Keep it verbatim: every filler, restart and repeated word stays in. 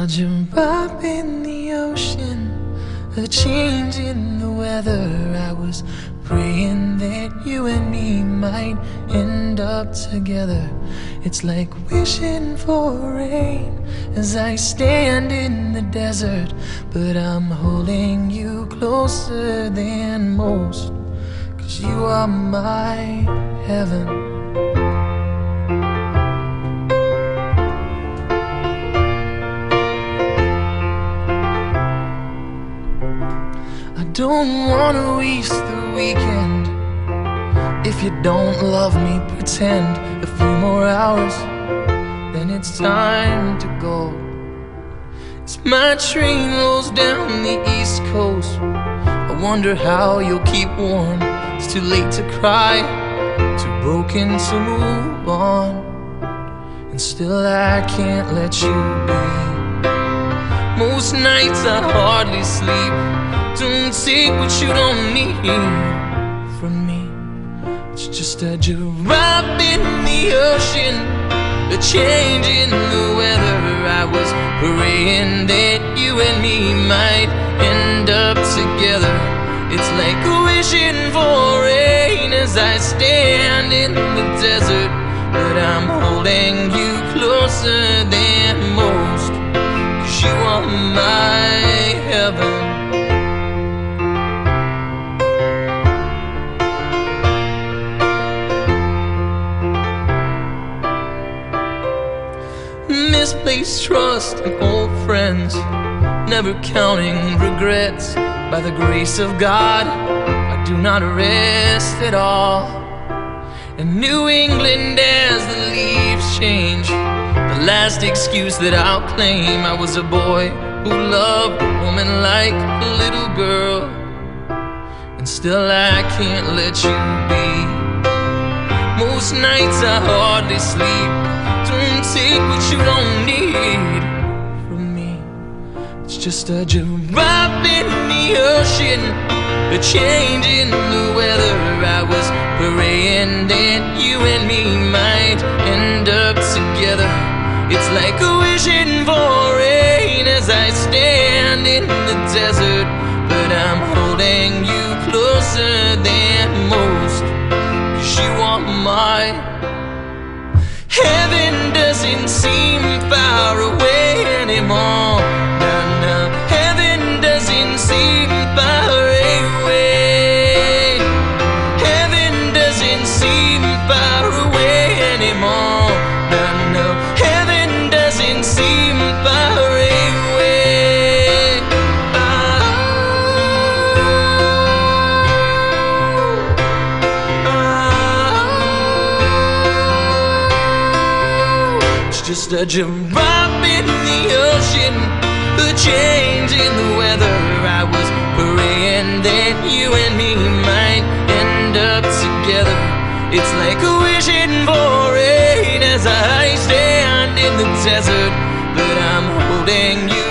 A drop in the ocean, a change in the weather. I was praying that you and me might end up together. It's like wishing for rain as I stand in the desert, but I'm holding you closer than most, 'cause you are my heaven. I don't wanna waste the weekend. If you don't love me, pretend a few more hours, then it's time to go. As my train rolls down the East Coast, I wonder how you'll keep warm. It's too late to cry, too broken to move on, and still I can't let you be. Most nights I hardly sleep. Don't take what you don't need from me. It's just a drop in the ocean, a change in the weather. I was praying that you and me might end up together. It's like wishing for rain as I stand in the desert, but I'm holding you closer than most, 'cause you are my heaven. Misplaced trust in old friends, never counting regrets. By the grace of God, I do not rest at all. In New England as the leaves change, the last excuse that I'll claim, I was a boy who loved a woman like a little girl, and still I can't let you be. Most nights I hardly sleep. Don't take what you don't need from me. It's just a drop in the ocean, a change in the weather. I was praying that you and me might end up together. It's like wishing for rain as I stand in the desert, but I'm holding you closer than most, 'cause you are my heaven. Doesn't seem far away anymore. No, no, heaven doesn't seem far away. Heaven doesn't seem far away anymore. No, no, heaven doesn't seem far away. Oh, oh. It's just a drop in the ocean, a change in the weather. I was praying that you and me might end up together. It's like wishing for rain as I stand in the desert, but I'm holding you